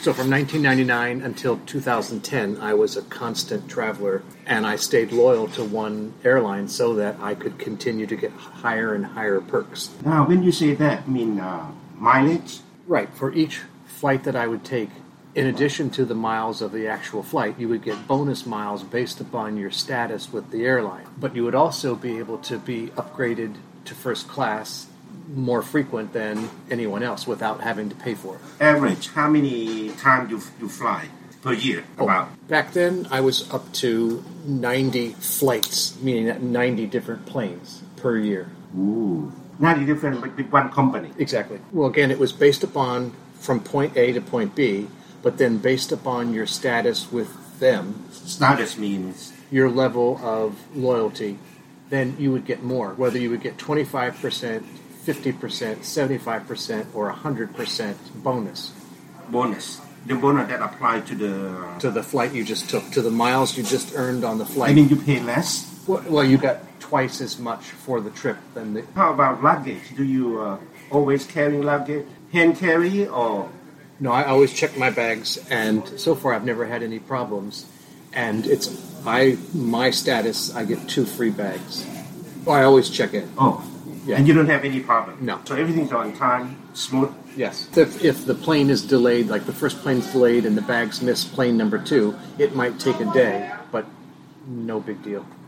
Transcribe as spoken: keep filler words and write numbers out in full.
So from nineteen ninety-nine until two thousand ten, I was a constant traveler, and I stayed loyal to one airline so that I could continue to get higher and higher perks. Now, when you say that, I mean uh, mileage? Right. For each flight that I would take, in addition to the miles of the actual flight, you would get bonus miles based upon your status with the airline. But you would also be able to be upgraded to first class more frequent than anyone else without having to pay for it. Average, how many times you, you fly per year? Oh, about? Back then, I was up to ninety flights, meaning that ninety different planes per year. Ooh. ninety different with, with one company. Exactly. Well, again, it was based upon from point A to point B, but then based upon your status with them. Status means? Your level of loyalty, then you would get more. Whether you would get twenty-five percent, fifty percent, seventy-five percent, or one hundred percent bonus. Bonus. The bonus that applied to the... To the flight you just took, to the miles you just earned on the flight. I mean, you pay less? Well, well you got twice as much for the trip than the... How about luggage? Do you uh, always carry luggage? Hand carry or... No, I always check my bags, and so far I've never had any problems. And it's I my status, I get two free bags. Oh, I always check it. Oh, yeah. And you don't have any problem? No. So everything's on time, smooth? Yes. If, if the plane is delayed, like the first plane's delayed and the bags miss plane number two, it might take a day, but no big deal.